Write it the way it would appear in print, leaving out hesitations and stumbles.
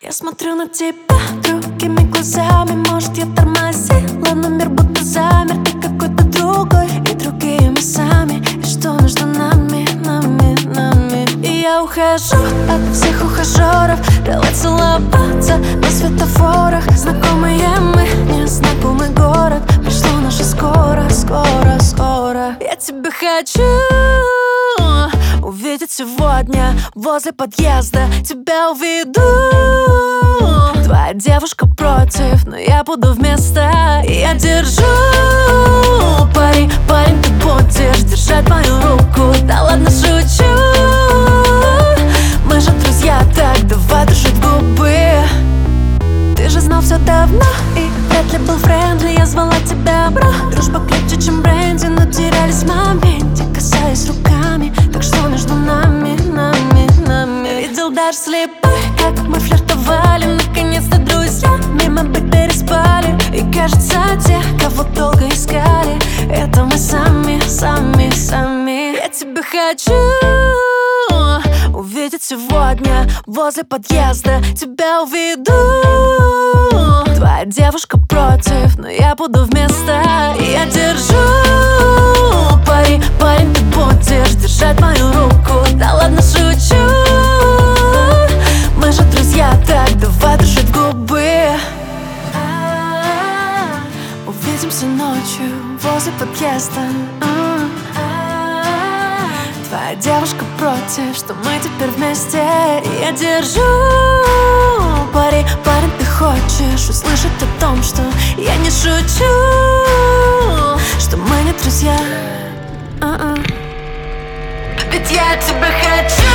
Я смотрю на тебя другими глазами. Может, я тормозила, но мир будто замер. Ты какой-то другой, и другие мы сами. И что между нами, нами? И я ухожу от всех ухажеров. Давай целоваться на светофорах. Знакомые мы, незнакомый город. Пришло наше скоро. Я тебя хочу увидеть сегодня возле подъезда. Тебя уведу. Твоя девушка против, но я буду вместо. И я держу пари, парень, ты будешь держать мою руку. Да ладно, шучу. Мы же друзья, так давай дружить в губы. Ты же знал все давно и вряд ли был френдли. Я звала тебя, бро. Дружба крепче, чем бренди, но терялись в моменте, касаясь руками. Так что между нами? Видел даже слепой, как мы флиртовали. Наконец-то друзья, мимо быть переспали. И кажется, те, кого долго искали, это мы сами. Я тебя хочу увидеть сегодня возле подъезда. Тебя уведу. Твоя девушка против, но я буду вместо. И я держу пари, парень, ты будешь держать мою руку. Да ладно, шучу. Мы же друзья, так давай дружить в губы. Увидимся ночью возле подъезда. Твоя девушка против, что мы теперь вместе. И я держу пари, парень, ты хочешь услышать о том, что я не шучу, что мы не друзья. Ведь я тебя хочу.